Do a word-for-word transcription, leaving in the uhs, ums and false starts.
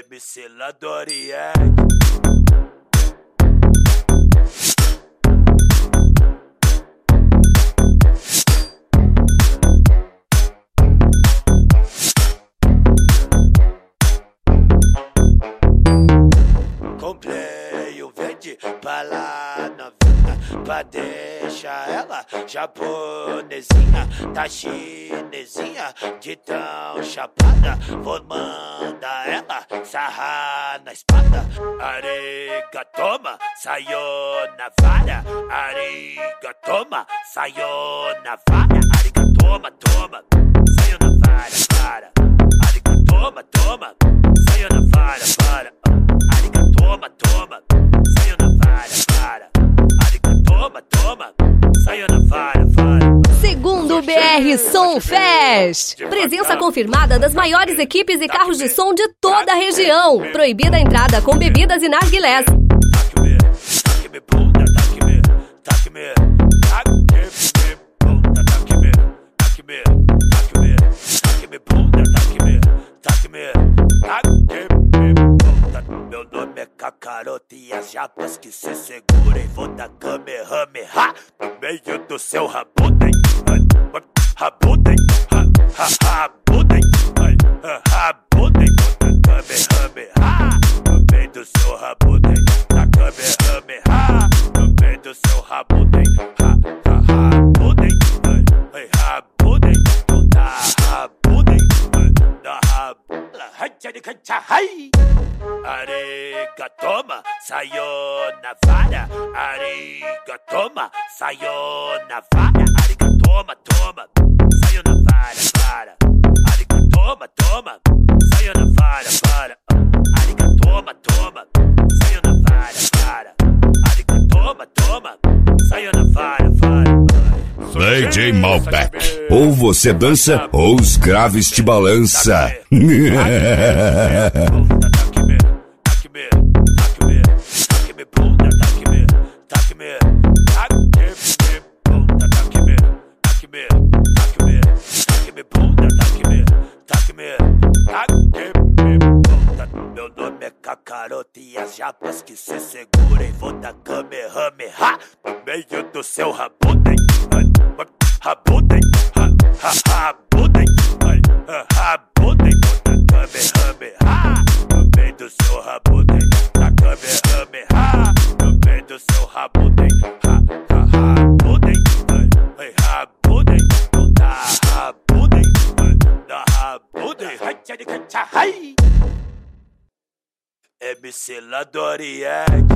M C Ladoriette. Comprei um verde pra lá na vida, pra deixar ela japonesinha, tá chinesinha, de tão chapada. Vou mandar ela sarrar na espada. Arigatoma, sayonara. Arigatoma, sayonara. Arigatoma, toma, sayonara, para. Arigatoma, toma, sayonara, para. Arigatoma, toma, sayonara, para. Arigatoma, toma, sayonara, para. Segundo B R Som Fest. Presença confirmada das maiores equipes e carros de som de toda a região. Proibida a entrada com bebidas e narguilés. Meu nome é Kakaroto e as japas que se segurem. Vou dar Kamehameha no meio do seu rabudem. Rabudem, rabudem, rabudem. Vou dar Kamehameha no meio do seu rabudem. Dá Kamehameha no meio do seu rabudem. Rabudem, rabudem. Vou dar rabudem, dá rabudem. Arigatoma, sayonara. Arigatoma, sayonara. Arigatoma, toma, sayonara, para. Arigatoma, toma, sayonara, para. Arigatoma, toma, sayonara, para. Arigatoma, toma, sayonara, para. D J Malbec, ou você dança ou os graves te balança. Meu nome é Kakaroto e as japas que se segurem. Vou dar Kamehameha no meio do seu rabudem. Rabudem, rabudem, rabudem. Vou dar Kamehameha no meio do seu rabudem. Dá Kamehameha no meio do seu rabudem. Rabudem, rabudem. Vou dar rabudem, dá rabudem. M C Ladoriette.